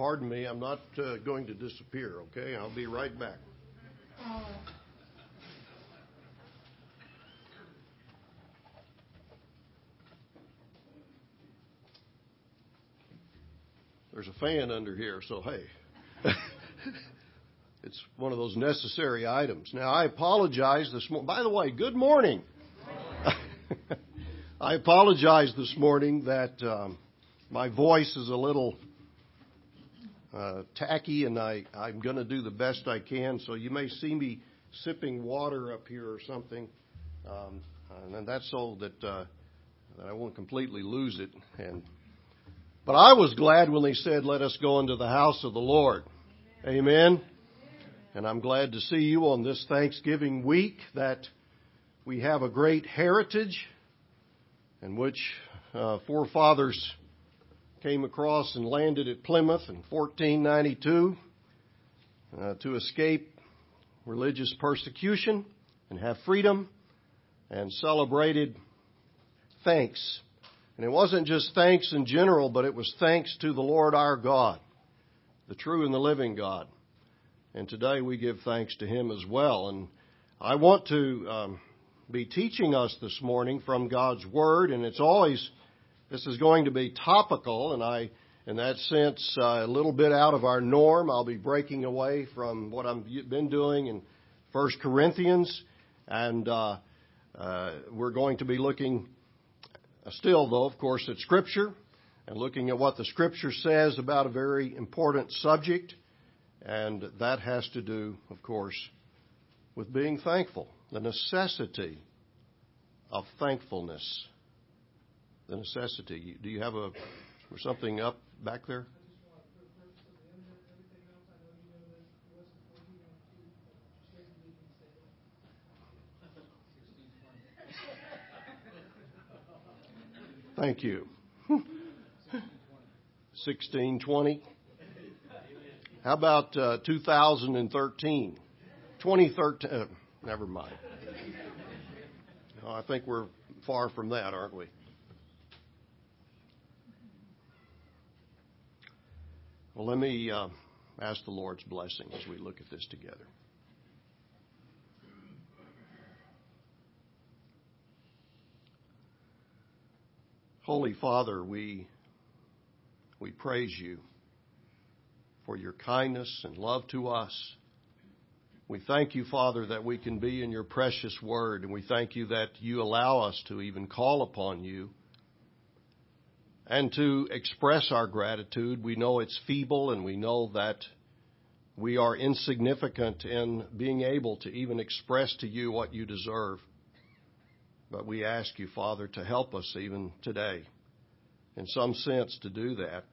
pardon me, I'm not going to disappear, okay? I'll be right back. There's a fan under here, so hey. It's one of those necessary items. Now, I apologize this morning. By the way, good morning. I apologize this morning that my voice is a little tacky, and I'm going to do the best I can. So you may see me sipping water up here or something, and that's so that I won't completely lose it. But I was glad when they said, "Let us go into the house of the Lord." Amen. And I'm glad to see you on this Thanksgiving week, that we have a great heritage in which forefathers came across and landed at Plymouth in 1492 to escape religious persecution and have freedom, and celebrated thanks. And it wasn't just thanks in general, but it was thanks to the Lord our God, the true and the living God. And today we give thanks to Him as well. And I want to be teaching us this morning from God's Word, and this is going to be topical, and in that sense, a little bit out of our norm. I'll be breaking away from what I've been doing in 1 Corinthians, and we're going to be looking still, though, of course, at Scripture, and looking at what the Scripture says about a very important subject. And that has to do, of course, with being thankful, the necessity of thankfulness. The necessity. Do you have something up back there? Thank you. 1620. How about 2013? 2013. Never mind. I think we're far from that, aren't we? Well, let me ask the Lord's blessing as we look at this together. Holy Father, we praise you for your kindness and love to us. We thank you, Father, that we can be in your precious word, and we thank you that you allow us to even call upon you and to express our gratitude. We know it's feeble, and we know that we are insignificant in being able to even express to you what you deserve. But we ask you, Father, to help us even today, in some sense, to do that.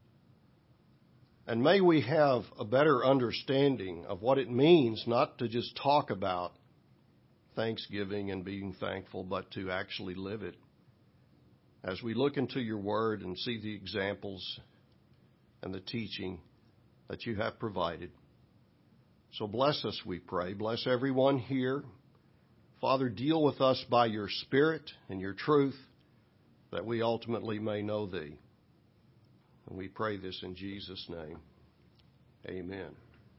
And may we have a better understanding of what it means not to just talk about thanksgiving and being thankful, but to actually live it. As we look into your word and see the examples and the teaching that you have provided. So bless us, we pray. Bless everyone here. Father, deal with us by your Spirit and your truth, that we ultimately may know thee. And we pray this in Jesus' name. Amen.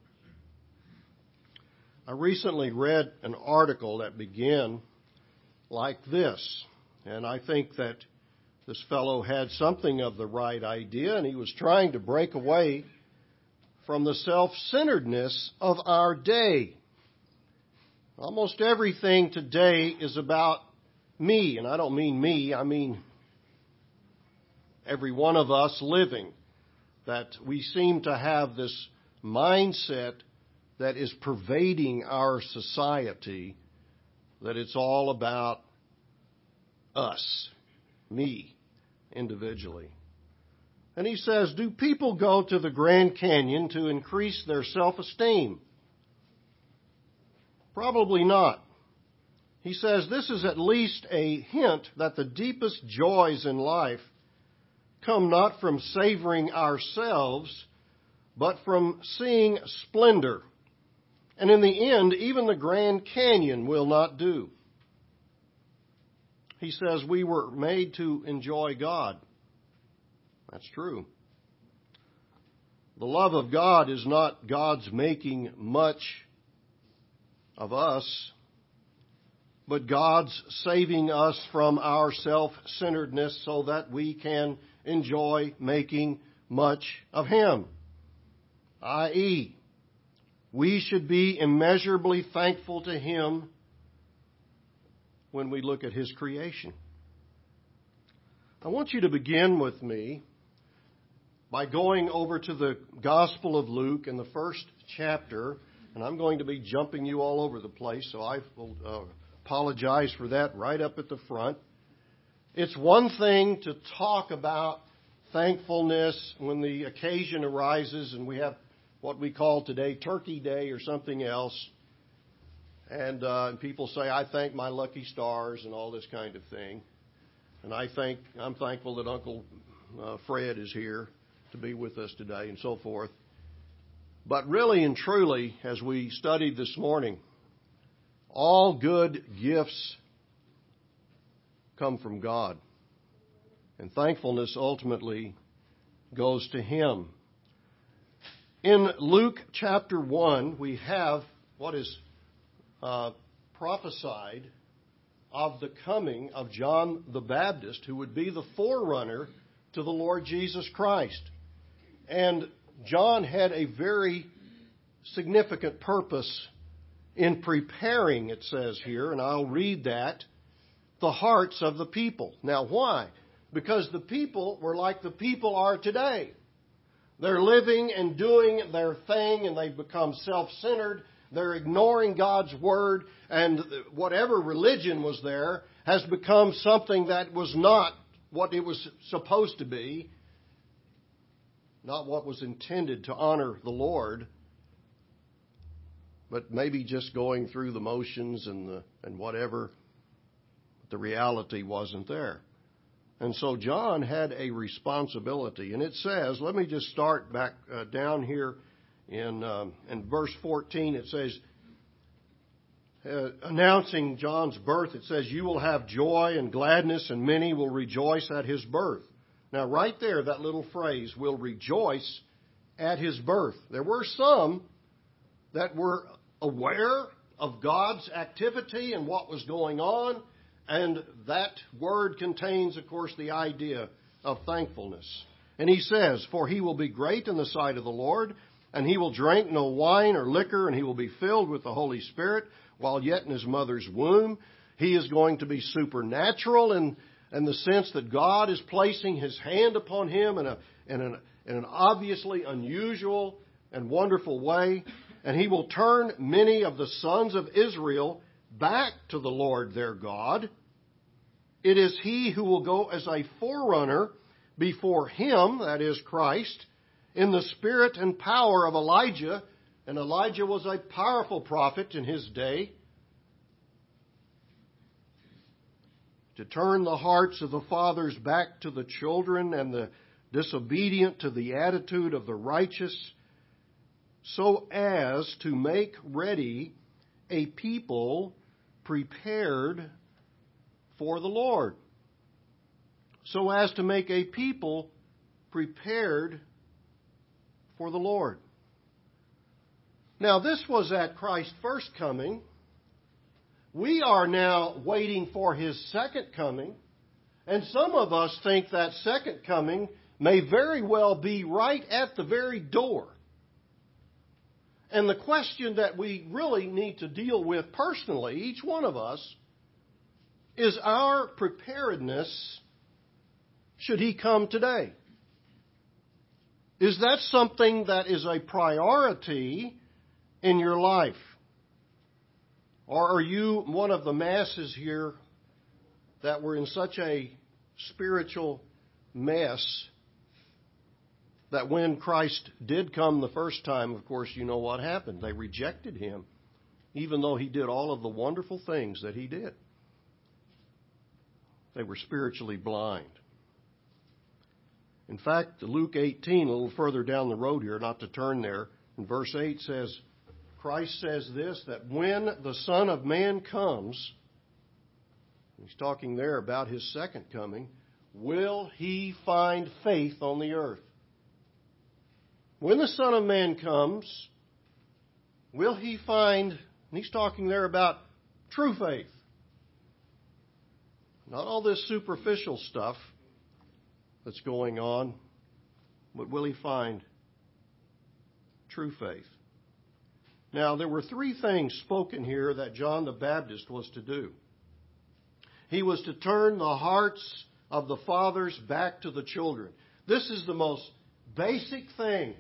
I recently read an article that began like this, and I think that this fellow had something of the right idea, and he was trying to break away from the self-centeredness of our day. Almost everything today is about me, and I don't mean me, I mean every one of us living, that we seem to have this mindset that is pervading our society, that it's all about us, me, individually. And he says, do people go to the Grand Canyon to increase their self-esteem? Probably not. He says this is at least a hint that the deepest joys in life come not from savoring ourselves, but from seeing splendor. And in the end, even the Grand Canyon will not do. He says we were made to enjoy God. That's true. The love of God is not God's making much of us, but God's saving us from our self-centeredness so that we can enjoy making much of Him. I.e., we should be immeasurably thankful to Him when we look at His creation. I want you to begin with me by going over to the Gospel of Luke in the first chapter, and I'm going to be jumping you all over the place, so I will apologize for that right up at the front. It's one thing to talk about thankfulness when the occasion arises and we have what we call today Turkey Day or something else. And people say, I thank my lucky stars and all this kind of thing. And I'm thankful that Uncle Fred is here to be with us today and so forth. But really and truly, as we studied this morning, all good gifts come from God. And thankfulness ultimately goes to Him. In Luke chapter 1, we have what is prophesied of the coming of John the Baptist, who would be the forerunner to the Lord Jesus Christ. And John had a very significant purpose in preparing, it says here, and I'll read that, the hearts of the people. Now, why? Because the people were like the people are today. They're living and doing their thing, and they've become self-centered. They're ignoring God's Word, and whatever religion was there has become something that was not what it was supposed to be, not what was intended to honor the Lord, but maybe just going through the motions and whatever. The reality wasn't there. And so John had a responsibility. And it says, let me just start back down here in verse 14. It says, announcing John's birth, it says, you will have joy and gladness, and many will rejoice at his birth. Now, right there, that little phrase, will rejoice at his birth. There were some that were aware of God's activity and what was going on, and that word contains, of course, the idea of thankfulness. And he says, for he will be great in the sight of the Lord, and he will drink no wine or liquor, and he will be filled with the Holy Spirit while yet in his mother's womb. He is going to be supernatural in the sense that God is placing his hand upon him in an obviously unusual and wonderful way. And he will turn many of the sons of Israel back to the Lord their God. It is he who will go as a forerunner before him, that is Christ, in the spirit and power of Elijah. And Elijah was a powerful prophet in his day, to turn the hearts of the fathers back to the children and the disobedient to the attitude of the righteous, so as to make ready a people prepared for the Lord. So as to make a people prepared for the Lord. Now, this was at Christ's first coming. We are now waiting for His second coming. And some of us think that second coming may very well be right at the very door. And the question that we really need to deal with personally, each one of us, is our preparedness should He come today. Is that something that is a priority in your life? Or are you one of the masses here that were in such a spiritual mess that when Christ did come the first time, of course, you know what happened. They rejected Him, even though He did all of the wonderful things that He did. They were spiritually blind. In fact, Luke 18, a little further down the road here, not to turn there, in verse 8 says, Christ says this, that when the Son of Man comes, He's talking there about His second coming, will He find faith on the earth? when the Son of Man comes, will He find, and He's talking there about true faith, not all this superficial stuff that's going on, but will He find true faith? Now, there were three things spoken here that John the Baptist was to do. He was to turn the hearts of the fathers back to the children. This is the most basic thing.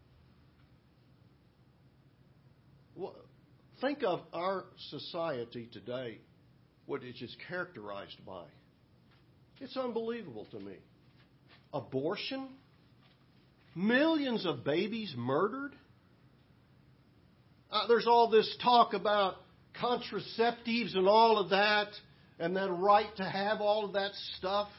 Think of our society today, what it is characterized by. It's unbelievable to me. Abortion, millions of babies murdered. There's all this talk about contraceptives and all of that, and that right to have all of that stuff.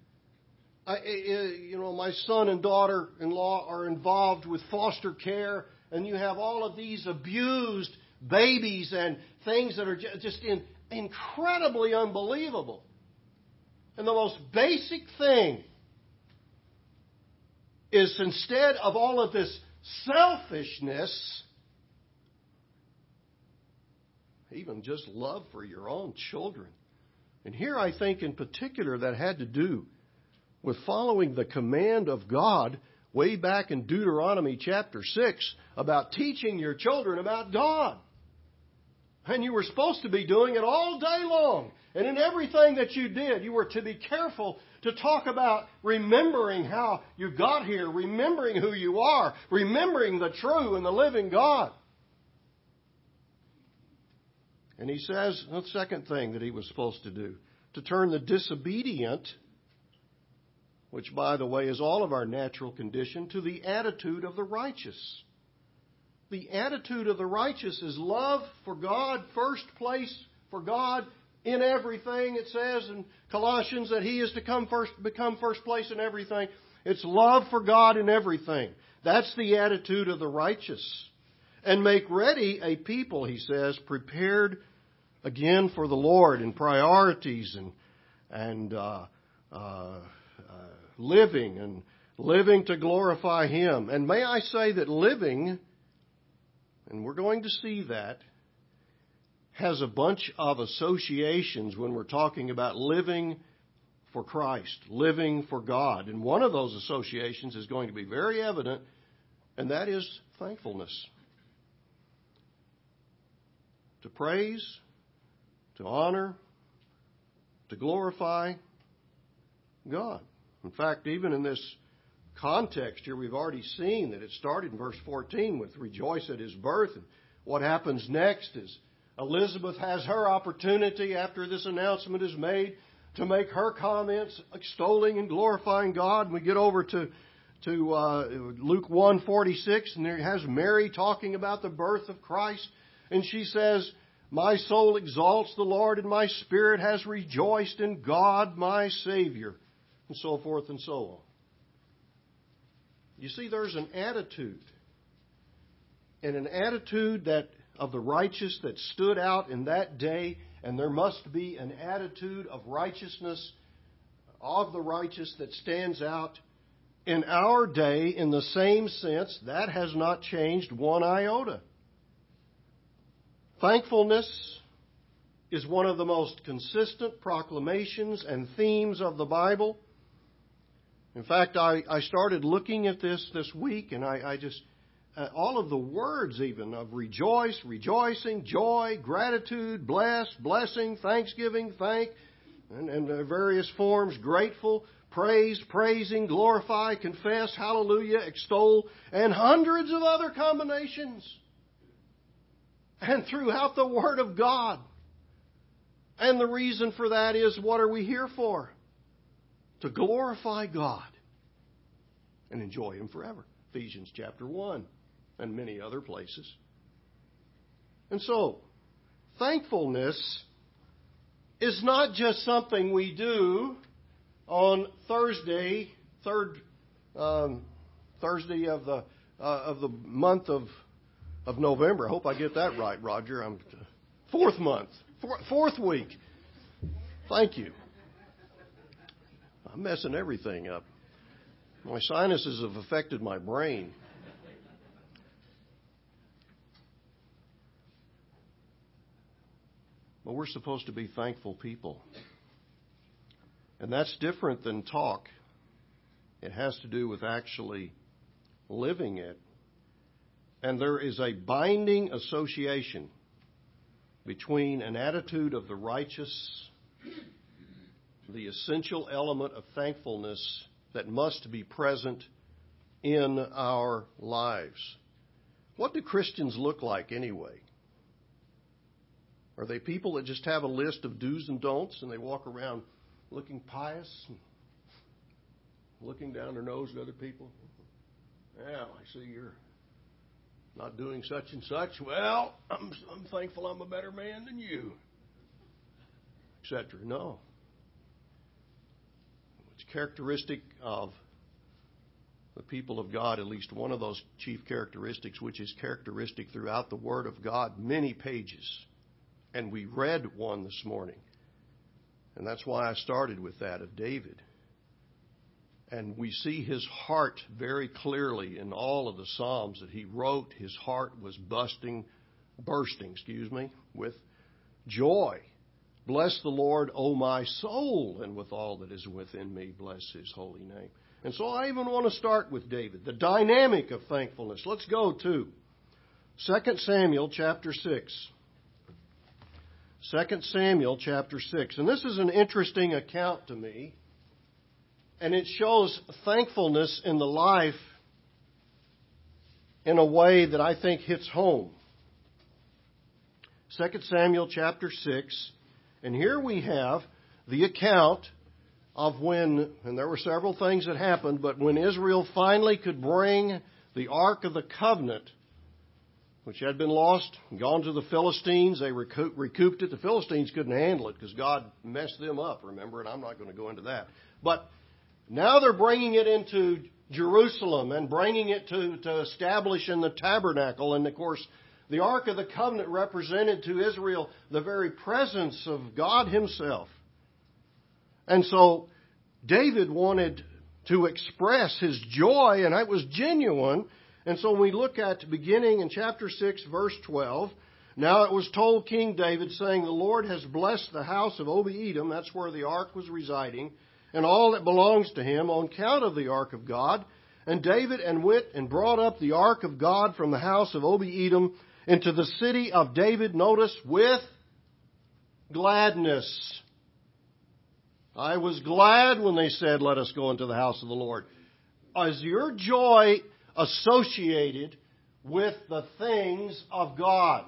My son and daughter-in-law are involved with foster care, and you have all of these abused babies and things that are just incredibly unbelievable. And the most basic thing is, instead of all of this selfishness, even just love for your own children. And here I think in particular that had to do with following the command of God way back in Deuteronomy chapter 6 about teaching your children about God. And you were supposed to be doing it all day long. And in everything that you did, you were to be careful to talk about remembering how you got here, remembering who you are, remembering the true and the living God. And he says, the second thing that he was supposed to do, to turn the disobedient, which, by the way, is all of our natural condition, to the attitude of the righteous. The attitude of the righteous is love for God, first place for God in everything. It says in Colossians that He is to become first place in everything. It's love for God in everything. That's the attitude of the righteous. And make ready a people, he says, prepared again for the Lord in priorities and living to glorify Him. And may I say that living, and we're going to see that, has a bunch of associations when we're talking about living for Christ, living for God. And one of those associations is going to be very evident, and that is thankfulness. To praise, to honor, to glorify God. In fact, even in this context here, we've already seen that it started in verse 14 with rejoice at His birth. And what happens next is Elizabeth has her opportunity after this announcement is made to make her comments extolling and glorifying God. And we get over to Luke 1:46, and there has Mary talking about the birth of Christ. And she says, my soul exalts the Lord, and my spirit has rejoiced in God my Savior. And so forth and so on. You see, there's an attitude. And an attitude that of the righteous that stood out in that day. And there must be an attitude of righteousness of the righteous that stands out in our day in the same sense. That has not changed one iota. Thankfulness is one of the most consistent proclamations and themes of the Bible. In fact, I started looking at this week, and I just, all of the words even of rejoice, rejoicing, joy, gratitude, bless, blessing, thanksgiving, thank, and various forms, grateful, praise, praising, glorify, confess, hallelujah, extol, and hundreds of other combinations. And throughout the Word of God. And the reason for that is, what are we here for? To glorify God and enjoy Him forever. Ephesians chapter 1 and many other places. And so, thankfulness is not just something we do on Thursday, third Thursday of the month of November. I hope I get that right, Roger. Fourth month. Fourth week. Thank you. I'm messing everything up. My sinuses have affected my brain. But we're supposed to be thankful people. And that's different than talk. It has to do with actually living it. And there is a binding association between an attitude of the righteous, the essential element of thankfulness that must be present in our lives. What do Christians look like anyway? Are they people that just have a list of do's and don'ts and they walk around looking pious, and looking down their nose at other people? Yeah, I see you're not doing such and such. Well, I'm thankful I'm a better man than you, etc. No. It's characteristic of the people of God, at least one of those chief characteristics, which is characteristic throughout the Word of God, many pages. And we read one this morning. And that's why I started with that, of David. And we see his heart very clearly in all of the Psalms that he wrote. His heart was bursting, with joy. Bless the Lord, O my soul, and with all that is within me, bless His holy name. And so I even want to start with David, the dynamic of thankfulness. Let's go to 2 Samuel chapter 6. 2 Samuel chapter 6. And this is an interesting account to me. And it shows thankfulness in the life in a way that I think hits home. 2 Samuel chapter 6. And here we have the account of when, and there were several things that happened, but when Israel finally could bring the Ark of the Covenant, which had been lost and gone to the Philistines, they recouped it. The Philistines couldn't handle it because God messed them up, remember, and I'm not going to go into that. But now they're bringing it into Jerusalem and bringing it to establish in the tabernacle. And, of course, the Ark of the Covenant represented to Israel the very presence of God Himself. And so David wanted to express his joy, and it was genuine. And so when we look at beginning in chapter 6, verse 12, now it was told King David, saying, the Lord has blessed the house of Obed-Edom, that's where the ark was residing, and all that belongs to him on account of the ark of God. And David went and brought up the ark of God from the house of Obed-Edom into the city of David, notice, with gladness. I was glad when they said, let us go into the house of the Lord. Is your joy associated with the things of God?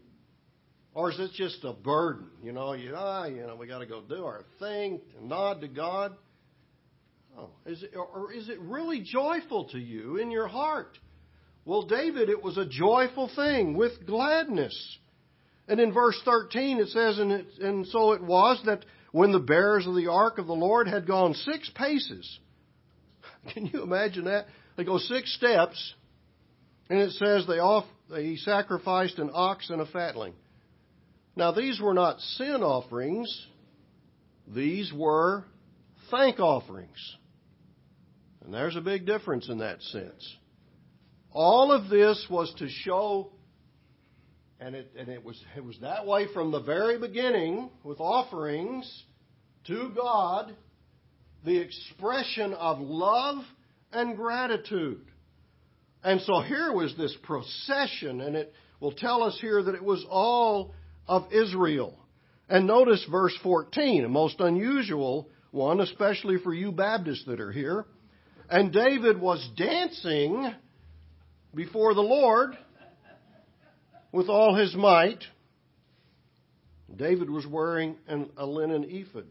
Or is it just a burden? We got to go do our thing and nod to God. Oh, is it really joyful to you in your heart? Well, David, it was a joyful thing with gladness. And in verse 13 it says, and so it was that when the bearers of the ark of the Lord had gone 6 paces. Can you imagine that? They go 6 steps, and it says he sacrificed an ox and a fatling. Now, these were not sin offerings. These were thank offerings. And there's a big difference in that sense. All of this was to show, and it was that way from the very beginning, with offerings to God, the expression of love and gratitude. And so here was this procession, and it will tell us here that it was all of Israel. And notice verse 14, a most unusual one, especially for you Baptists that are here. And David was dancing before the Lord with all his might. David was wearing a linen ephod.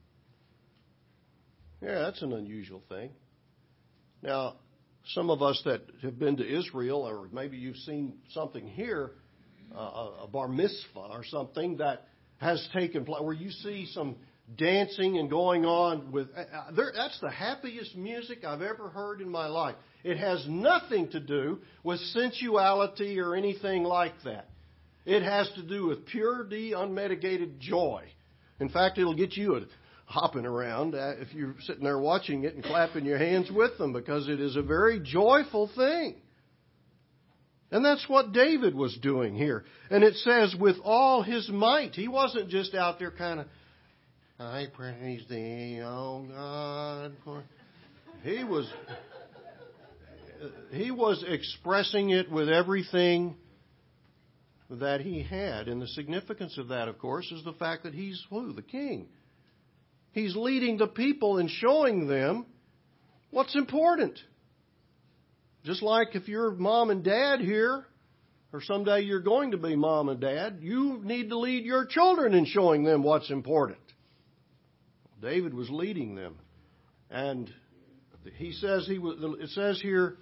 Yeah, that's an unusual thing. Now, some of us that have been to Israel, or maybe you've seen something here, a bar mitzvah or something that has taken place, where you see some dancing and going on with... that's the happiest music I've ever heard in my life. It has nothing to do with sensuality or anything like that. It has to do with pure, unmitigated joy. In fact, it'll get you hopping around if you're sitting there watching it and clapping your hands with them, because it is a very joyful thing. And that's what David was doing here. And it says, with all his might. He wasn't just out there kind of, I praise thee, oh God. He was expressing it with everything that he had. And the significance of that, of course, is the fact that he's who? The king. He's leading the people and showing them what's important. Just like if you're mom and dad here, or someday you're going to be mom and dad, you need to lead your children in showing them what's important. David was leading them. And he says it says here,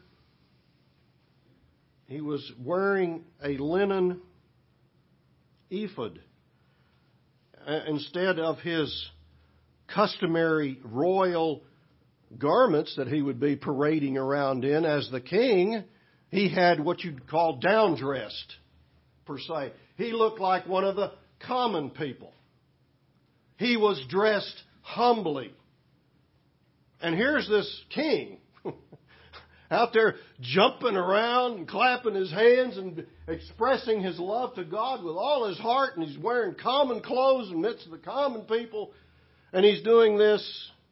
he was wearing a linen ephod instead of his customary royal garments that he would be parading around in as the king. He had what you'd call downdressed, per se. He looked like one of the common people. He was dressed humbly. And here's this king out there jumping around and clapping his hands and expressing his love to God with all his heart. And he's wearing common clothes in the midst of the common people. And he's doing this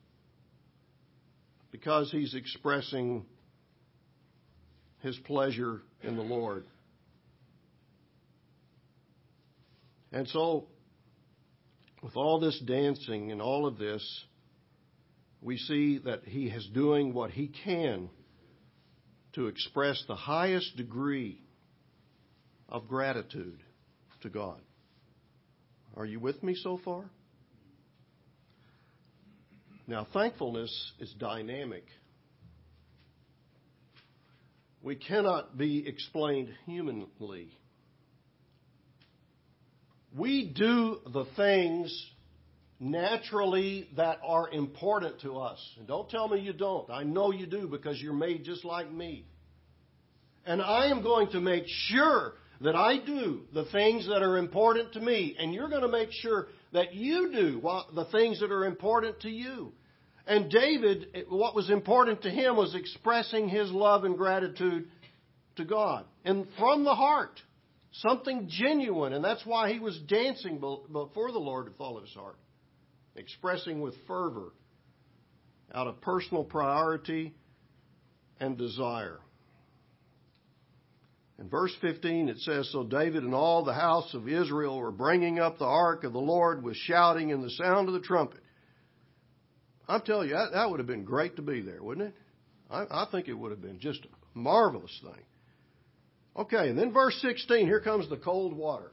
because he's expressing his pleasure in the Lord. And so, with all this dancing and all of this, we see that he is doing what he can to express the highest degree of gratitude to God. Are you with me so far? Now, thankfulness is dynamic. We cannot be explained humanly. We do the things naturally that are important to us. And don't tell me you don't. I know you do because you're made just like me. And I am going to make sure that I do the things that are important to me. And you're going to make sure that you do the things that are important to you. And David, what was important to him was expressing his love and gratitude to God. And from the heart. Something genuine. And that's why he was dancing before the Lord with all of his heart. Expressing with fervor out of personal priority and desire. In verse 15 it says, So David and all the house of Israel were bringing up the ark of the Lord with shouting and the sound of the trumpet. I'm telling you, that would have been great to be there, wouldn't it? I think it would have been just a marvelous thing. Okay, and then verse 16, here comes the cold water.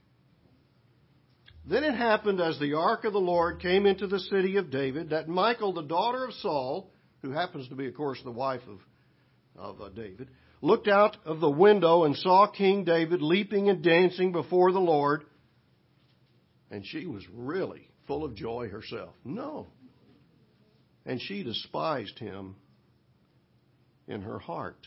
Then it happened as the ark of the Lord came into the city of David, that Michal, the daughter of Saul, who happens to be, of course, the wife of David, looked out of the window and saw King David leaping and dancing before the Lord. And she was really full of joy herself. No. And she despised him in her heart.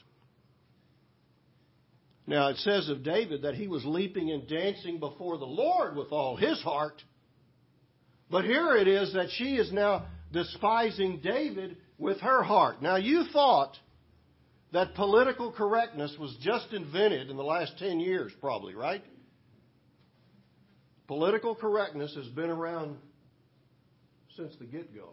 Now, it says of David that he was leaping and dancing before the Lord with all his heart. But here it is that she is now despising David with her heart. Now, you thought that political correctness was just invented in the last 10 years, probably, right? Political correctness has been around since the get-go.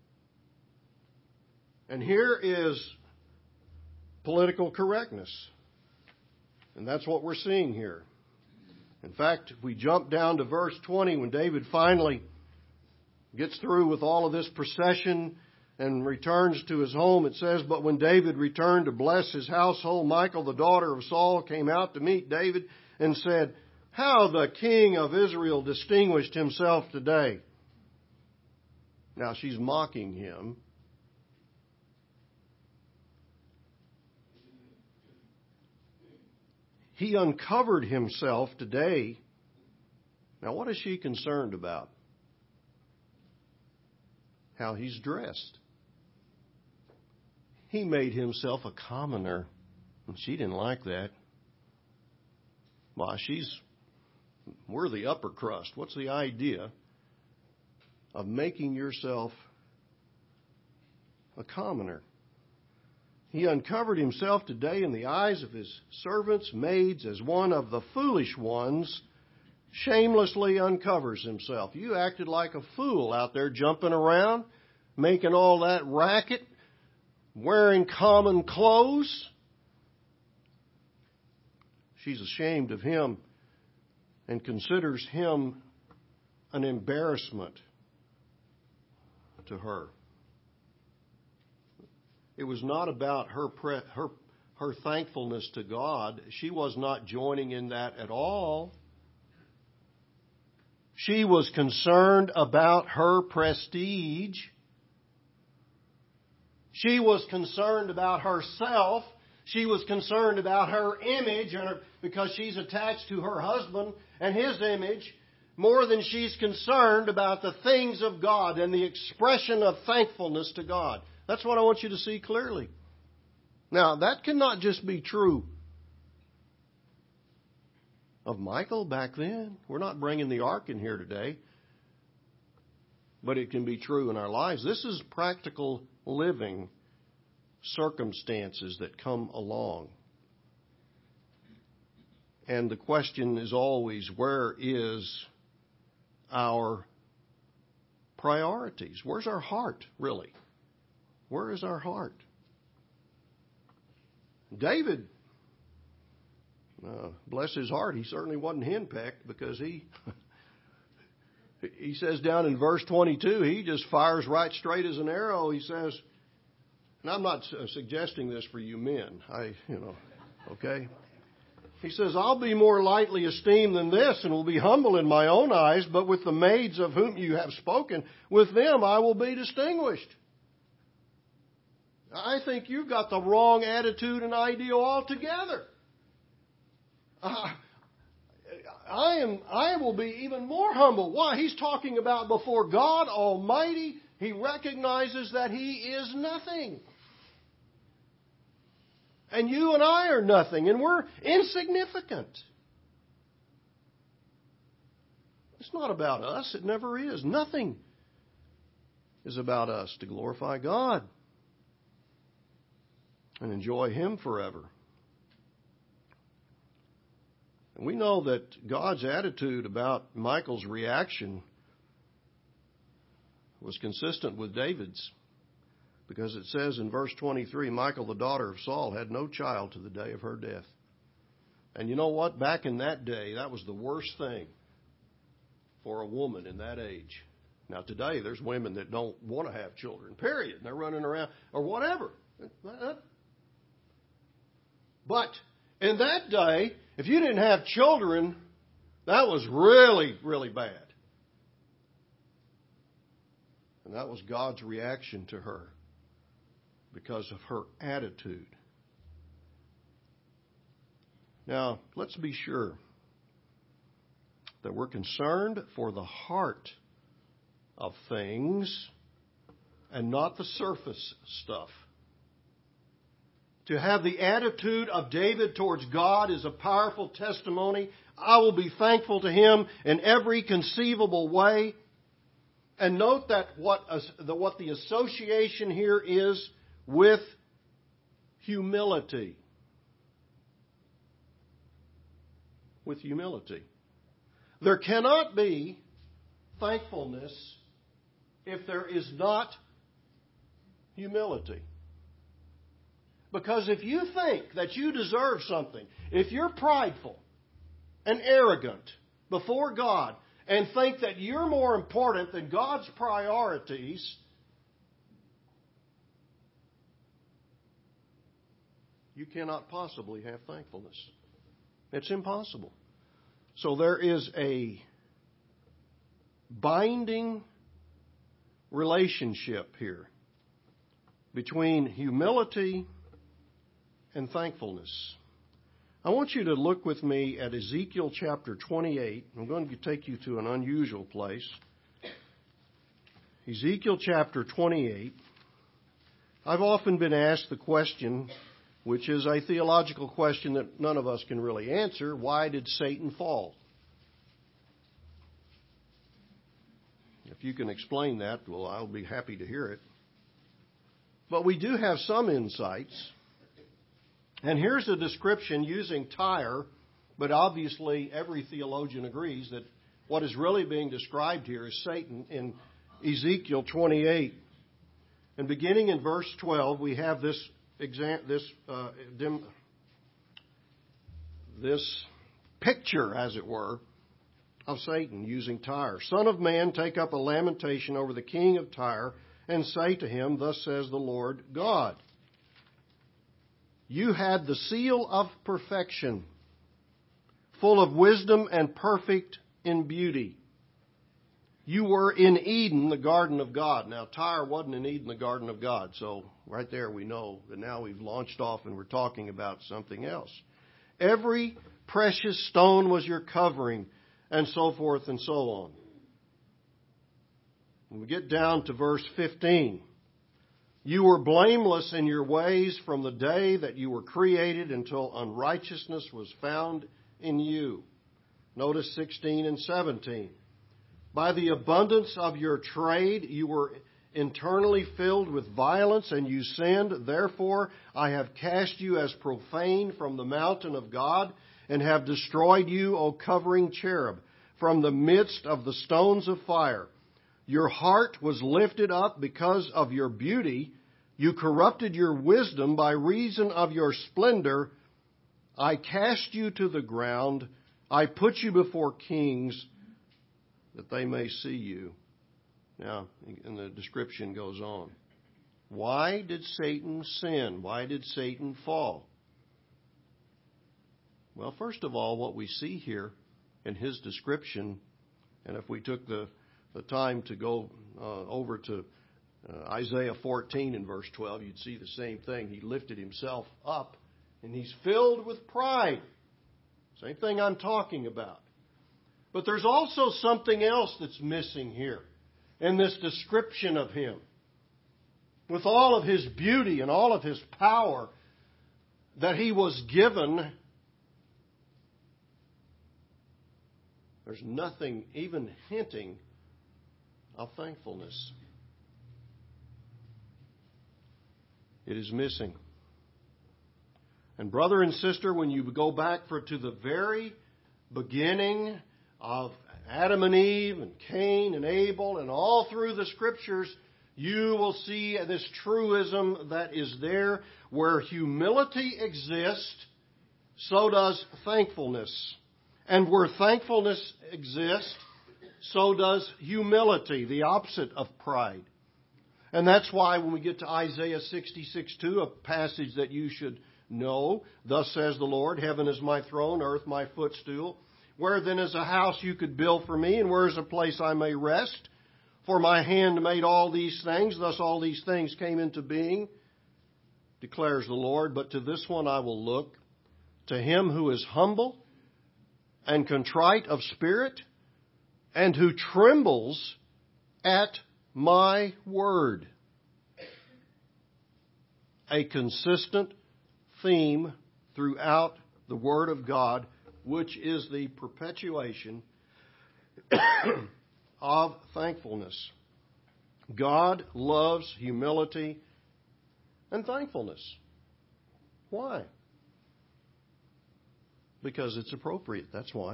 And here is political correctness. And that's what we're seeing here. In fact, if we jump down to verse 20, when David finally gets through with all of this procession and returns to his home, it says, But when David returned to bless his household, Michal, the daughter of Saul, came out to meet David and said, How the king of Israel distinguished himself today. Now she's mocking him. He uncovered himself today. Now, what is she concerned about? How he's dressed. He made himself a commoner, and she didn't like that. Why, we're the upper crust. What's the idea of making yourself a commoner? He uncovered himself today in the eyes of his servants, maids, as one of the foolish ones shamelessly uncovers himself. You acted like a fool out there jumping around, making all that racket, wearing common clothes. She's ashamed of him and considers him an embarrassment to her. It was not about her thankfulness to God. She was not joining in that at all. She was concerned about her prestige. She was concerned about herself. She was concerned about her image because she's attached to her husband and his image more than she's concerned about the things of God and the expression of thankfulness to God. That's what I want you to see clearly. Now, that cannot just be true of Michal back then. We're not bringing the ark in here today. But it can be true in our lives. This is practical living circumstances that come along. And the question is always, where is our priorities? Where's our heart, really? Where is our heart? David, bless his heart, he certainly wasn't henpecked, because he says down in verse 22, he just fires right straight as an arrow. He says, and I'm not suggesting this for you men, okay? He says, I'll be more lightly esteemed than this and will be humble in my own eyes, but with the maids of whom you have spoken, with them I will be distinguished. I think you've got the wrong attitude and idea altogether. I will be even more humble. Why? He's talking about before God Almighty. He recognizes that He is nothing. And you and I are nothing, and we're insignificant. It's not about us. It never is. Nothing is about us to glorify God and enjoy Him forever. And we know that God's attitude about Michal's reaction was consistent with David's, because it says in verse 23, Michal, the daughter of Saul, had no child to the day of her death. And you know what? Back in that day, that was the worst thing for a woman in that age. Now, today, there's women that don't want to have children, period. And they're running around, or whatever. But in that day, if you didn't have children, that was really, really bad. And that was God's reaction to her because of her attitude. Now, let's be sure that we're concerned for the heart of things and not the surface stuff. To have the attitude of David towards God is a powerful testimony. I will be thankful to Him in every conceivable way. And note that what the association here is with humility. With humility. There cannot be thankfulness if there is not humility. Because if you think that you deserve something, if you're prideful and arrogant before God and think that you're more important than God's priorities, you cannot possibly have thankfulness. It's impossible. So there is a binding relationship here between humility and thankfulness. I want you to look with me at Ezekiel chapter 28. I'm going to take you to an unusual place. Ezekiel chapter 28. I've often been asked the question, which is a theological question that none of us can really answer: why did Satan fall? If you can explain that, well, I'll be happy to hear it. But we do have some insights And here's a description using Tyre, but obviously every theologian agrees that what is really being described here is Satan in Ezekiel 28. And beginning in verse 12, we have this picture, as it were, of Satan using Tyre. Son of man, take up a lamentation over the king of Tyre and say to him, Thus says the Lord God, You had the seal of perfection, full of wisdom and perfect in beauty. You were in Eden, the garden of God. Now, Tyre wasn't in Eden, the garden of God. So right there we know that now we've launched off and we're talking about something else. Every precious stone was your covering, and so forth and so on. When we get down to verse 15, you were blameless in your ways from the day that you were created until unrighteousness was found in you. Notice 16 and 17. By the abundance of your trade, you were internally filled with violence, and you sinned. Therefore, I have cast you as profane from the mountain of God, and have destroyed you, O covering cherub, from the midst of the stones of fire. Your heart was lifted up because of your beauty. You corrupted your wisdom by reason of your splendor. I cast you to the ground. I put you before kings, that they may see you. Now, and the description goes on. Why did Satan sin? Why did Satan fall? Well, first of all, what we see here in his description, and if we took the time to go over to Isaiah 14 in verse 12, you'd see the same thing. He lifted himself up, and he's filled with pride. Same thing I'm talking about. But there's also something else that's missing here in this description of him. With all of his beauty and all of his power that he was given, there's nothing even hinting of thankfulness. It is missing. And brother and sister, when you go back to the very beginning of Adam and Eve and Cain and Abel and all through the Scriptures, you will see this truism that is there. Where humility exists, so does thankfulness. And where thankfulness exists, so does humility, the opposite of pride. And that's why when we get to Isaiah 66:2, a passage that you should know, Thus says the Lord, Heaven is my throne, earth my footstool. Where then is a house you could build for me, and where is a place I may rest? For my hand made all these things, thus all these things came into being, declares the Lord. But to this one I will look, to him who is humble and contrite of spirit, and who trembles at my word. A consistent theme throughout the Word of God, which is the perpetuation of thankfulness. God loves humility and thankfulness. Why? Because it's appropriate. That's why.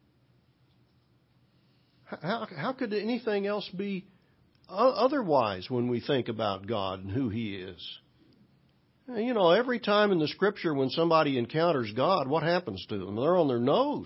How could anything else be otherwise when we think about God and who He is? You know, every time in the Scripture when somebody encounters God, what happens to them? They're on their nose.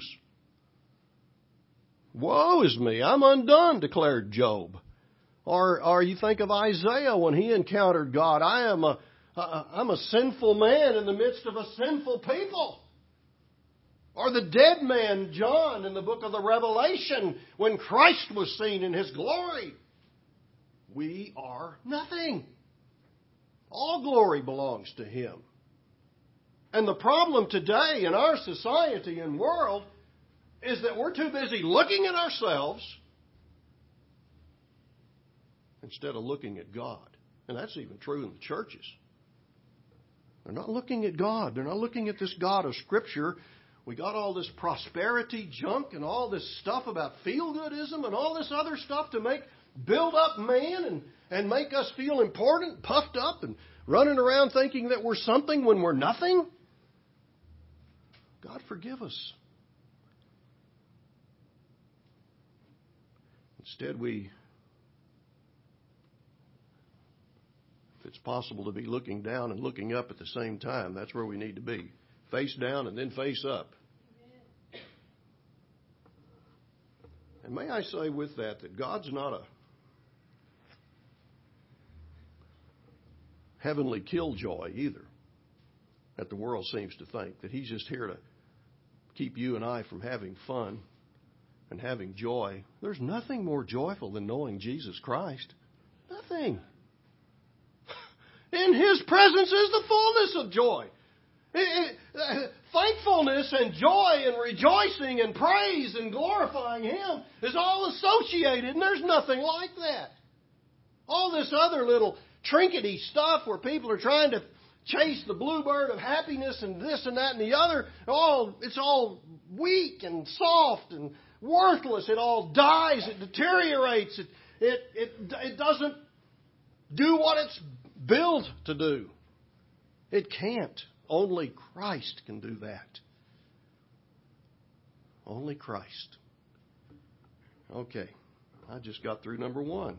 Woe is me, I'm undone, declared Job. Or you think of Isaiah when he encountered God. I'm a sinful man in the midst of a sinful people. Or the dead man, John, in the book of the Revelation, when Christ was seen in His glory. We are nothing. All glory belongs to Him. And the problem today in our society and world is that we're too busy looking at ourselves instead of looking at God. And that's even true in the churches. They're not looking at God. They're not looking at this God of Scripture. We got all this prosperity junk and all this stuff about feel-goodism and all this other stuff to build up man and make us feel important, puffed up, and running around thinking that we're something when we're nothing. God, forgive us. Instead, if it's possible to be looking down and looking up at the same time, that's where we need to be. Face down and then face up. And may I say with that God's not a heavenly killjoy either, that the world seems to think, that He's just here to keep you and I from having fun and having joy. There's nothing more joyful than knowing Jesus Christ. Nothing. In His presence is the fullness of joy. Thankfulness and joy and rejoicing and praise and glorifying Him is all associated, and there's nothing like that. All this other little trinkety stuff where people are trying to chase the bluebird of happiness and this and that and the other, it's all weak and soft and worthless. It all dies. It deteriorates. It doesn't do what it's built to do. It can't. Only Christ can do that. Only Christ. Okay, I just got through number 1.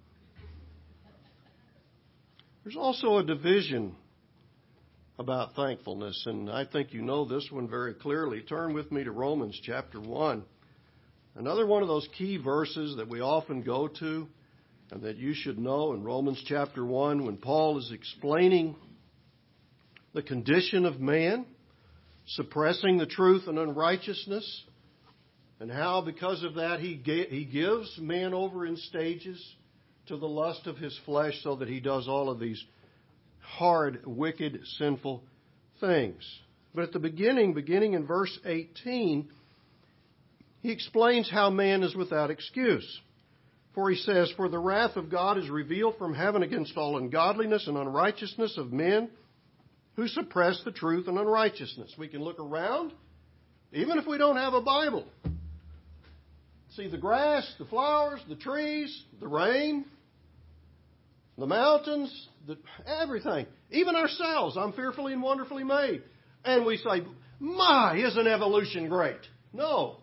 There's also a division about thankfulness, and I think you know this one very clearly. Turn with me to Romans chapter 1. Another one of those key verses that we often go to and that you should know in Romans chapter 1 when Paul is explaining the condition of man, suppressing the truth and unrighteousness, and how because of that he gives man over in stages to the lust of his flesh so that he does all of these hard, wicked, sinful things. But at the beginning in verse 18, he explains how man is without excuse. For he says, "For the wrath of God is revealed from heaven against all ungodliness and unrighteousness of men who suppress the truth and unrighteousness." We can look around, even if we don't have a Bible. See the grass, the flowers, the trees, the rain, the mountains, everything. Even ourselves. I'm fearfully and wonderfully made. And we say, "My, isn't evolution great?" No.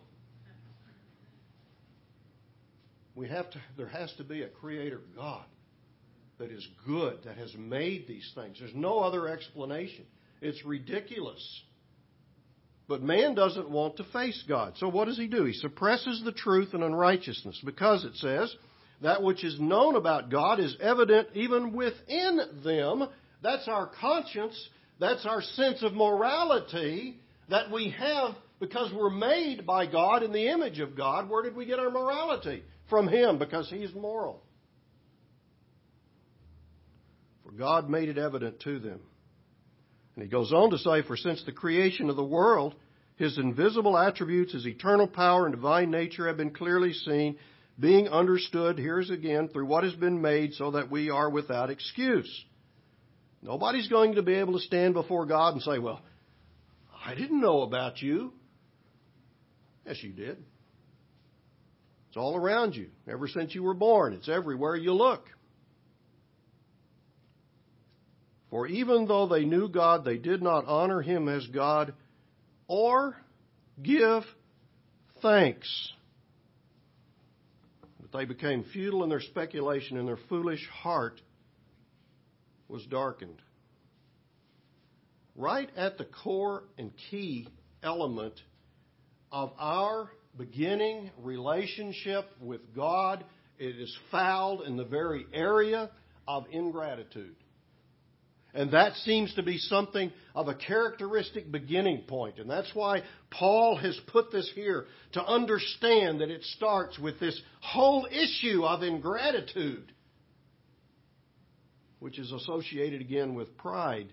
There has to be a creator God that is good, that has made these things. There's no other explanation. It's ridiculous. But man doesn't want to face God. So what does he do? He suppresses the truth and unrighteousness because it says, that which is known about God is evident even within them. That's our conscience. That's our sense of morality that we have because we're made by God in the image of God. Where did we get our morality? From Him, because He's moral. For God made it evident to them. And he goes on to say, "For since the creation of the world, His invisible attributes, His eternal power and divine nature have been clearly seen, being understood," here's again, "through what has been made, so that we are without excuse." Nobody's going to be able to stand before God and say, "Well, I didn't know about you." Yes, you did. It's all around you. Ever since you were born, it's everywhere you look. "For even though they knew God, they did not honor Him as God or give thanks. But they became futile in their speculation, and their foolish heart was darkened." Right at the core and key element of our beginning relationship with God, it is fouled in the very area of ingratitude. And that seems to be something of a characteristic beginning point. And that's why Paul has put this here, to understand that it starts with this whole issue of ingratitude, which is associated again with pride.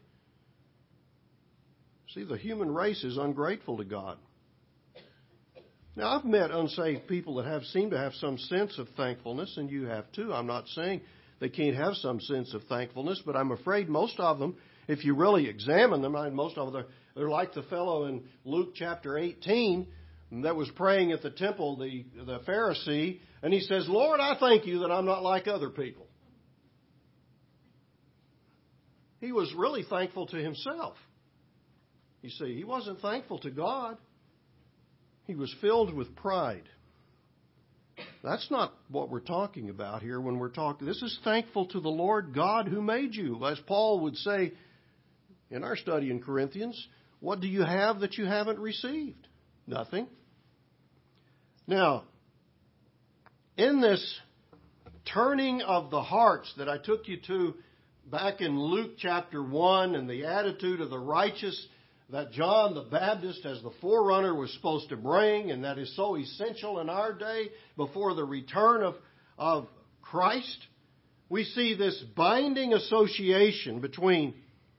See, the human race is ungrateful to God. Now, I've met unsaved people that seem to have some sense of thankfulness, and you have too. I'm not saying they can't have some sense of thankfulness, but I'm afraid most of them, if you really examine them, most of them, they're like the fellow in Luke chapter 18 that was praying at the temple, the Pharisee, and he says, "Lord, I thank you that I'm not like other people." He was really thankful to himself. You see, he wasn't thankful to God. He was filled with pride. That's not what we're talking about here when we're talking. This is thankful to the Lord God who made you. As Paul would say in our study in Corinthians, what do you have that you haven't received? Nothing. Now, in this turning of the hearts that I took you to back in Luke chapter 1 and the attitude of the righteous that John the Baptist as the forerunner was supposed to bring, and that is so essential in our day before the return of Christ, we see this binding association between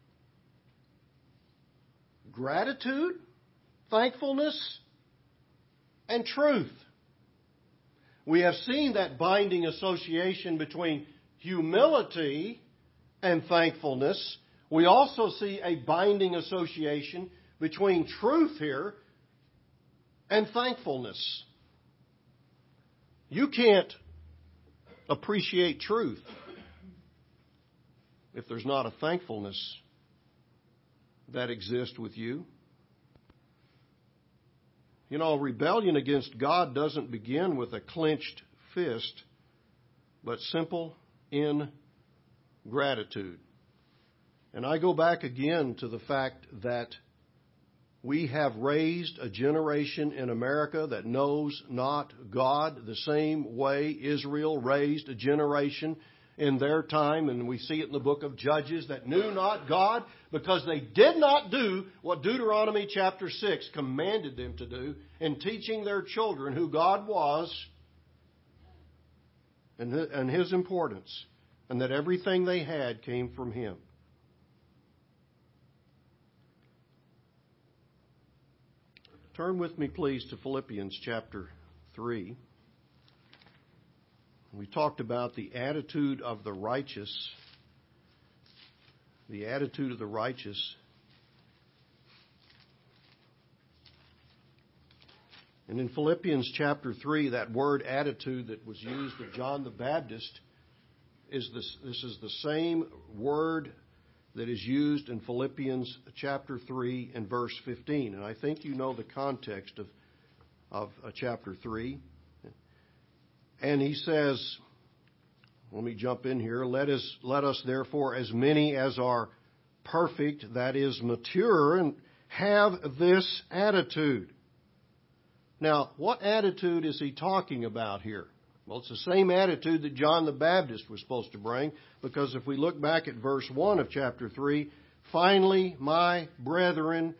gratitude, thankfulness, and truth. We have seen that binding association between humility and thankfulness. We also see a binding association between truth here and thankfulness. You can't appreciate truth if there's not a thankfulness that exists with you. You know, rebellion against God doesn't begin with a clenched fist, but simple ingratitude. And I go back again to the fact that we have raised a generation in America that knows not God the same way Israel raised a generation in their time. And we see it in the book of Judges that knew not God because they did not do what Deuteronomy chapter 6 commanded them to do in teaching their children who God was and His importance, and that everything they had came from Him. Turn with me, please, to Philippians chapter 3. We talked about the attitude of the righteous. The attitude of the righteous. And in Philippians chapter 3, that word attitude that was used of John the Baptist, this is the same word that is used in Philippians chapter 3 and verse 15. And I think you know the context of chapter 3. And he says, let me jump in here, let us therefore, as many as are perfect, that is mature, and have this attitude. Now, what attitude is he talking about here? Well, it's the same attitude that John the Baptist was supposed to bring, because if we look back at verse 1 of chapter 3, finally, my brethren,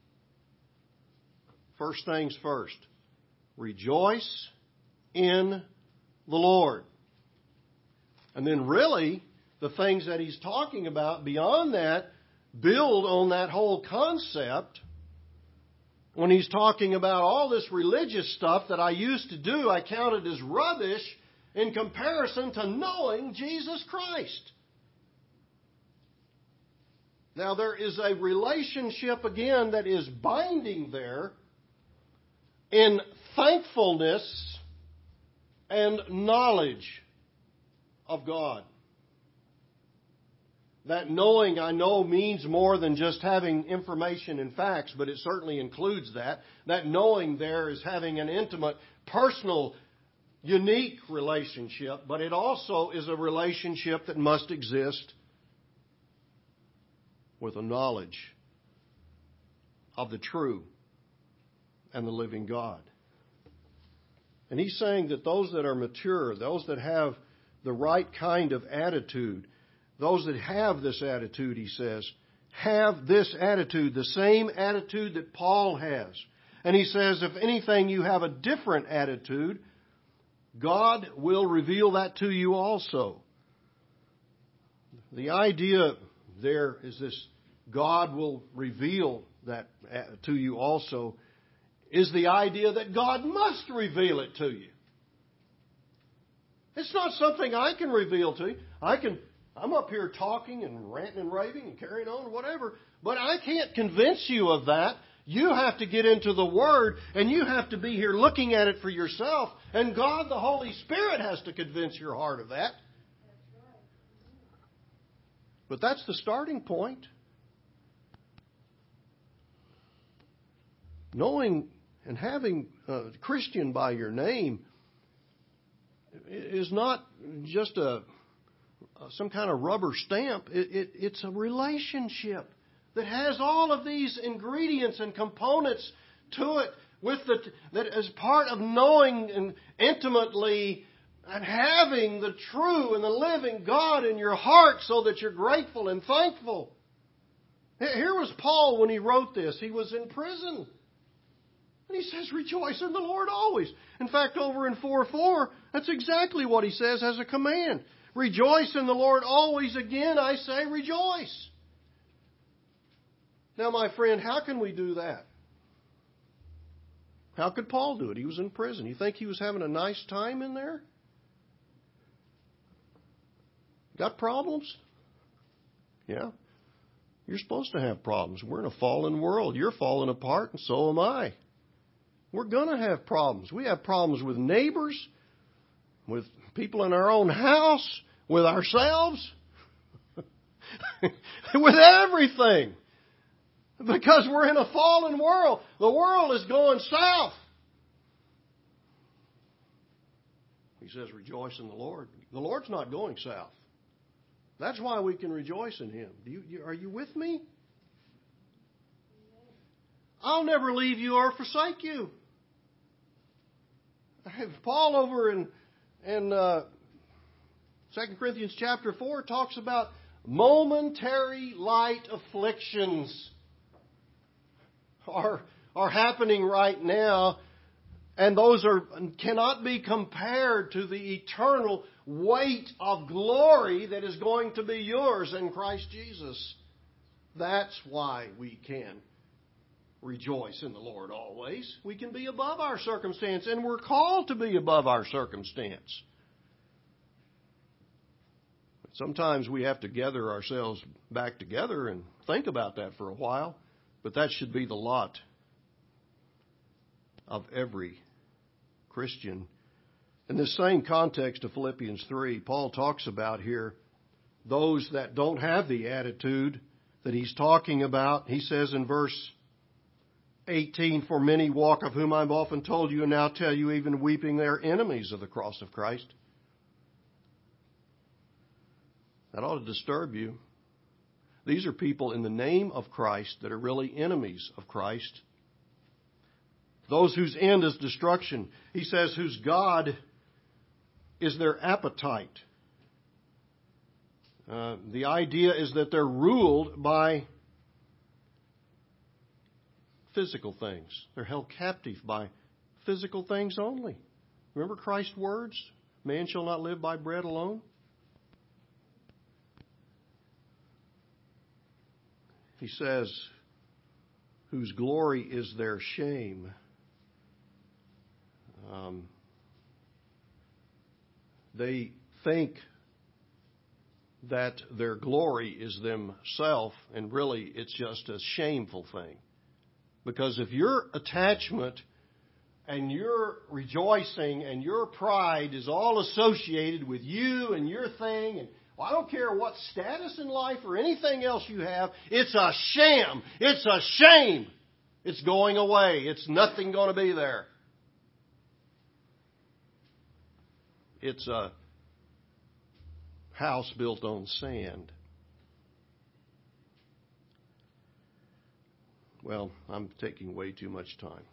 first things first, rejoice in the Lord. And then really, the things that he's talking about beyond that build on that whole concept. When he's talking about all this religious stuff that I used to do, I counted as rubbish in comparison to knowing Jesus Christ. Now, there is a relationship, again, that is binding there in thankfulness and knowledge of God. That knowing, I know, means more than just having information and facts, but it certainly includes that. That knowing there is having an intimate, personal, unique relationship, but it also is a relationship that must exist with a knowledge of the true and the living God. And he's saying that those that are mature, those that have the right kind of attitude, those that have this attitude, he says, have this attitude, the same attitude that Paul has. And he says, if anything, you have a different attitude, God will reveal that to you also. The idea there is this, God will reveal that to you also, is the idea that God must reveal it to you. It's not something I can reveal to you. I'm up here talking and ranting and raving and carrying on, whatever, but I can't convince you of that. You have to get into the Word, and you have to be here looking at it for yourself, and God, the Holy Spirit, has to convince your heart of that. But that's the starting point. knowing and having a Christian by your name is not just some kind of rubber stamp. It's a relationship that has all of these ingredients and components to it, that is part of knowing and intimately and having the true and the living God in your heart so that you're grateful and thankful. Here was Paul when he wrote this. He was in prison. And he says, rejoice in the Lord always. In fact, over in 4:4, that's exactly what he says as a command. Rejoice in the Lord always. Again, I say rejoice. Now, my friend, how can we do that? How could Paul do it? He was in prison. You think he was having a nice time in there? Got problems? Yeah. You're supposed to have problems. We're in a fallen world. You're falling apart, and so am I. We're going to have problems. We have problems with neighbors, with people in our own house, with ourselves, with everything. Because we're in a fallen world. The world is going south. He says, rejoice in the Lord. The Lord's not going south. That's why we can rejoice in Him. Are you with me? I'll never leave you or forsake you. Paul over in 2 Corinthians chapter 4 talks about momentary light afflictions are happening right now, and those cannot be compared to the eternal weight of glory that is going to be yours in Christ Jesus. That's why we can rejoice in the Lord always. We can be above our circumstance, and we're called to be above our circumstance. Sometimes we have to gather ourselves back together and think about that for a while, but that should be the lot of every Christian. In this same context of Philippians 3, Paul talks about here those that don't have the attitude that he's talking about. He says in verse 18, for many walk, of whom I've often told you and now tell you, even weeping, they are enemies of the cross of Christ. That ought to disturb you. These are people in the name of Christ that are really enemies of Christ. Those whose end is destruction. He says, whose God is their appetite. The idea is that they're ruled by physical things. They're held captive by physical things only. Remember Christ's words? Man shall not live by bread alone. He says, whose glory is their shame. They think that their glory is themselves, and really it's just a shameful thing. Because if your attachment and your rejoicing and your pride is all associated with you and your thing, and I don't care what status in life or anything else you have, it's a sham. It's a shame. It's going away. It's nothing going to be there. It's a house built on sand. Well, I'm taking way too much time.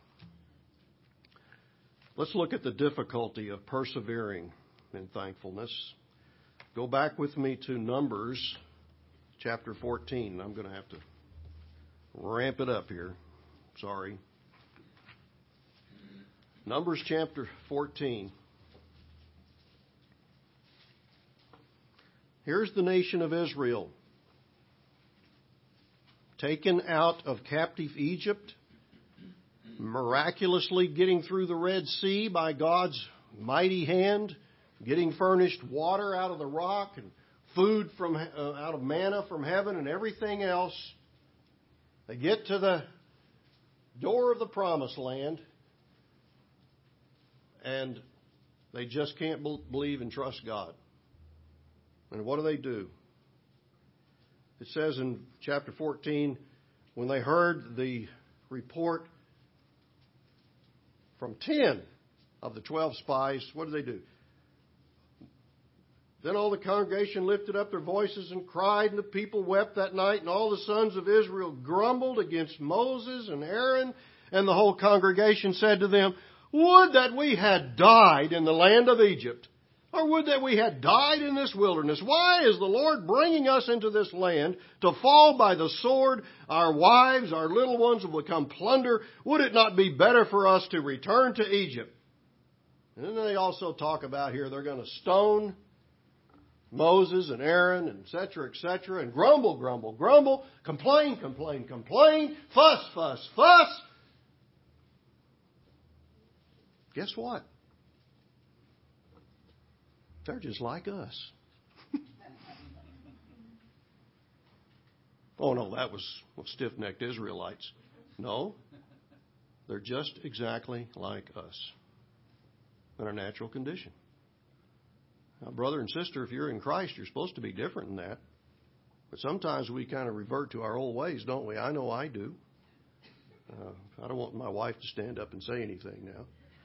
Let's look at the difficulty of persevering in thankfulness. Go back with me to Numbers chapter 14. I'm going to have to ramp it up here. Sorry. Numbers chapter 14. Here's the nation of Israel, taken out of captive Egypt, miraculously getting through the Red Sea by God's mighty hand, getting furnished water out of the rock and food from out of manna from heaven and everything else. They get to the door of the promised land, and they just can't believe and trust God. And what do? It says in chapter 14, when they heard the report from 10 of the 12 spies, what do? Then all the congregation lifted up their voices and cried, and the people wept that night, and all the sons of Israel grumbled against Moses and Aaron, and the whole congregation said to them, would that we had died in the land of Egypt, or would that we had died in this wilderness. Why is the Lord bringing us into this land to fall by the sword? Our wives, our little ones will become plunder. Would it not be better for us to return to Egypt? And then they also talk about here they're going to stone Moses and Aaron, and et cetera, and grumble, complain, fuss. Guess what? They're just like us. Oh, no, that was stiff-necked Israelites. No, they're just exactly like us in our natural condition. Now, brother and sister, if you're in Christ, you're supposed to be different than that. But sometimes we kind of revert to our old ways, don't we? I know I do. I don't want my wife to stand up and say anything now.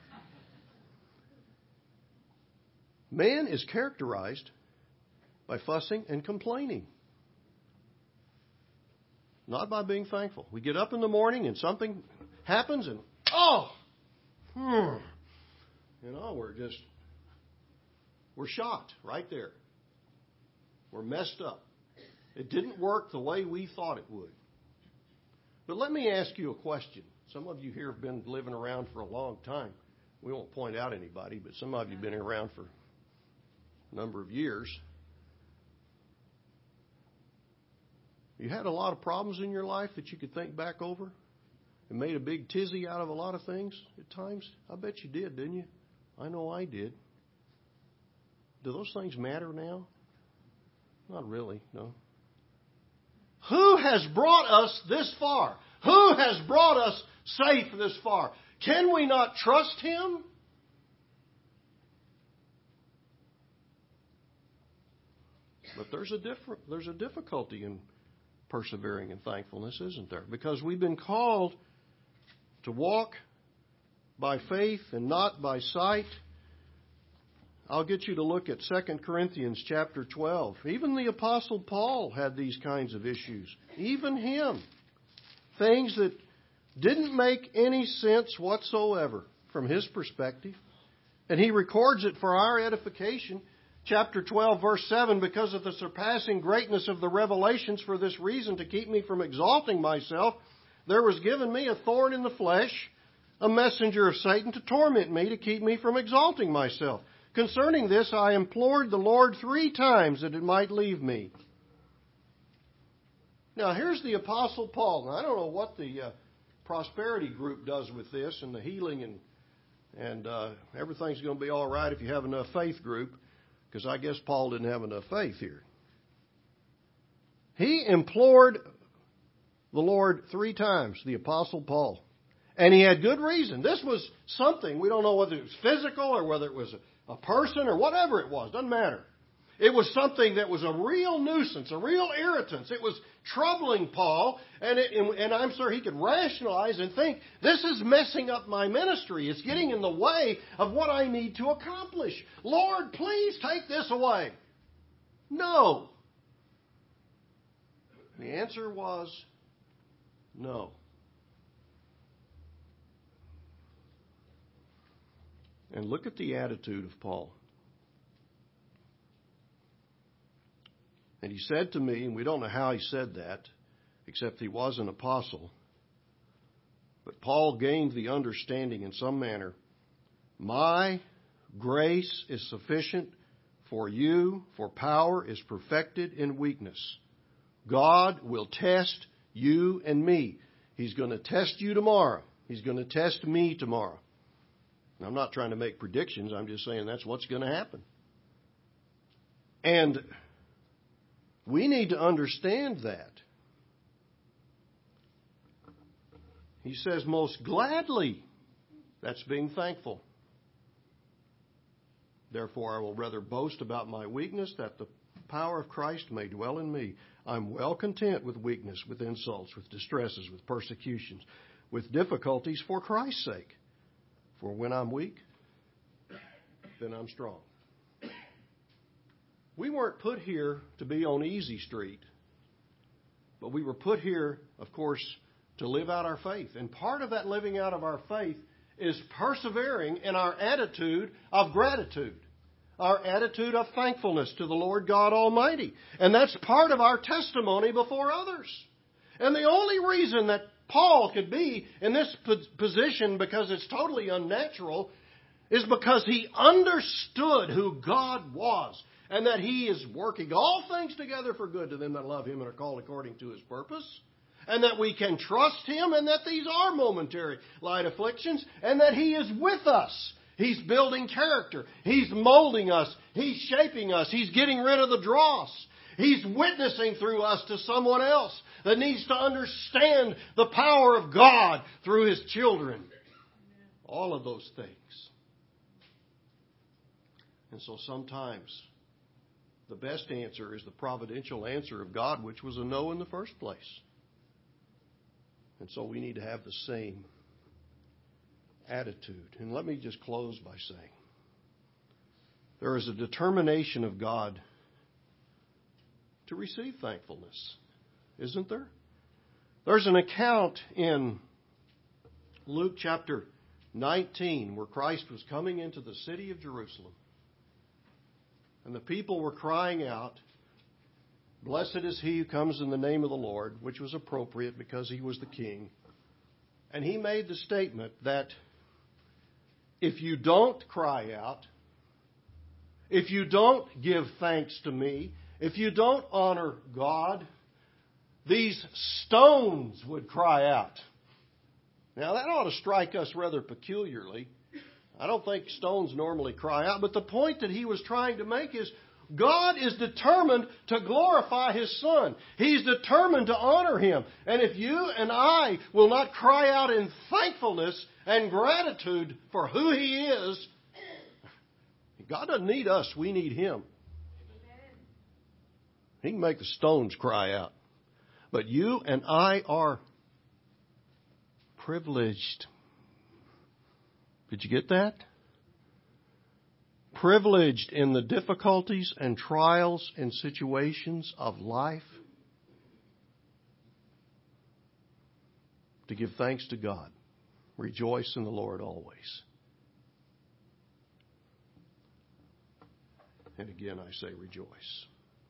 Man is characterized by fussing and complaining, not by being thankful. We get up in the morning and something happens and, we're shocked right there. We're messed up. It didn't work the way we thought it would. But let me ask you a question. Some of you here have been living around for a long time. We won't point out anybody, but some of you have been around for a number of years. You had a lot of problems in your life that you could think back over and made a big tizzy out of a lot of things at times? I bet you did, didn't you? I know I did. Do those things matter now? Not really, no. Who has brought us this far? Who has brought us safe this far? Can we not trust Him? But there's a difficulty in persevering in thankfulness, isn't there? Because we've been called to walk by faith and not by sight. I'll get you to look at 2 Corinthians chapter 12. Even the Apostle Paul had these kinds of issues. Even him. Things that didn't make any sense whatsoever from his perspective. And he records it for our edification. Chapter 12, verse 7, because of the surpassing greatness of the revelations, for this reason, to keep me from exalting myself, there was given me a thorn in the flesh, a messenger of Satan to torment me, to keep me from exalting myself. Concerning this, I implored the Lord 3 times that it might leave me. Now, here's the Apostle Paul. Now, I don't know what the prosperity group does with this and the healing and everything's going to be all right if you have enough faith group, because I guess Paul didn't have enough faith here. He implored the Lord 3 times, the Apostle Paul. And he had good reason. This was something, we don't know whether it was physical or whether it was a person or whatever it was, doesn't matter. It was something that was a real nuisance, a real irritance. It was troubling Paul, and I'm sure he could rationalize and think, this is messing up my ministry. It's getting in the way of what I need to accomplish. Lord, please take this away. No. The answer was no. And look at the attitude of Paul. And he said to me, and we don't know how he said that, except he was an apostle. But Paul gained the understanding in some manner. My grace is sufficient for you, for power is perfected in weakness. God will test you and me. He's going to test you tomorrow. He's going to test me tomorrow. And I'm not trying to make predictions. I'm just saying that's what's going to happen. And we need to understand that. He says, most gladly, that's being thankful. Therefore, I will rather boast about my weakness, that the power of Christ may dwell in me. I'm well content with weakness, with insults, with distresses, with persecutions, with difficulties for Christ's sake. For when I'm weak, then I'm strong. We weren't put here to be on easy street, but we were put here, of course, to live out our faith. And part of that living out of our faith is persevering in our attitude of gratitude, our attitude of thankfulness to the Lord God Almighty. And that's part of our testimony before others. And the only reason that Paul could be in this position, because it's totally unnatural, is because he understood who God was and that He is working all things together for good to them that love Him and are called according to His purpose. And that we can trust Him and that these are momentary light afflictions and that He is with us. He's building character. He's molding us. He's shaping us. He's getting rid of the dross. He's witnessing through us to someone else that needs to understand the power of God through His children. All of those things. And so sometimes the best answer is the providential answer of God, which was a no in the first place. And so we need to have the same attitude. And let me just close by saying, there is a determination of God to receive thankfulness, isn't there? There's an account in Luke chapter 19 where Christ was coming into the city of Jerusalem. And the people were crying out, "Blessed is he who comes in the name of the Lord," which was appropriate because he was the king. And he made the statement that if you don't cry out, if you don't give thanks to me, if you don't honor God, these stones would cry out. Now that ought to strike us rather peculiarly. I don't think stones normally cry out, but the point that he was trying to make is God is determined to glorify His Son. He's determined to honor Him. And if you and I will not cry out in thankfulness and gratitude for who He is, God doesn't need us, we need Him. He can make the stones cry out. But you and I are privileged. Did you get that? Privileged in the difficulties and trials and situations of life to give thanks to God. Rejoice in the Lord always. And again, I say rejoice.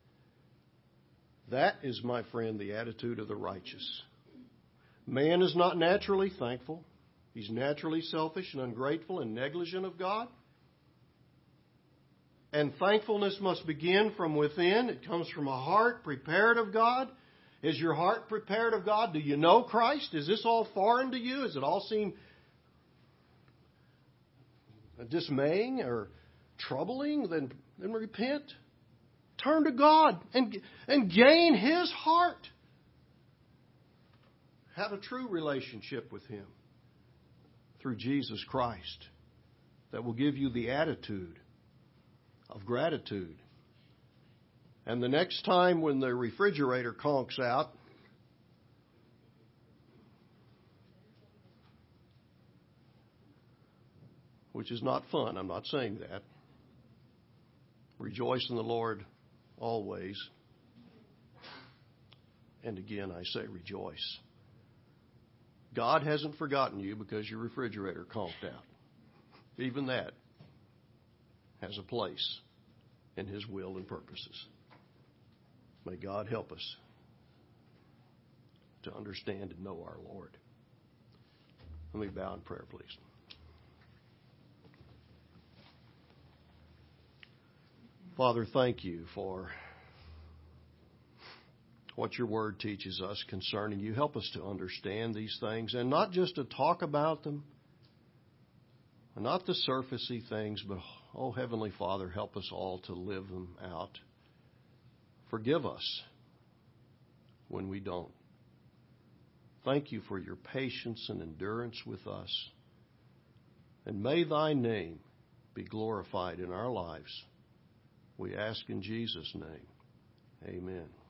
That is, my friend, the attitude of the righteous. Man is not naturally thankful. He's naturally selfish and ungrateful and negligent of God. And thankfulness must begin from within. It comes from a heart prepared of God. Is your heart prepared of God? Do you know Christ? Is this all foreign to you? Does it all seem dismaying or troubling? Then repent. Turn to God and gain His heart. Have a true relationship with Him through Jesus Christ that will give you the attitude of gratitude. And the next time when the refrigerator conks out, which is not fun, I'm not saying that. Rejoice in the Lord always. And again, I say rejoice. God hasn't forgotten you because your refrigerator conked out. Even that has a place in His will and purposes. May God help us to understand and know our Lord. Let me bow in prayer, please. Father, thank you for what your word teaches us concerning you. Help us to understand these things and not just to talk about them, not the surfacey things, but, oh, Heavenly Father, help us all to live them out. Forgive us when we don't. Thank you for your patience and endurance with us. And may thy name be glorified in our lives. We ask in Jesus' name. Amen.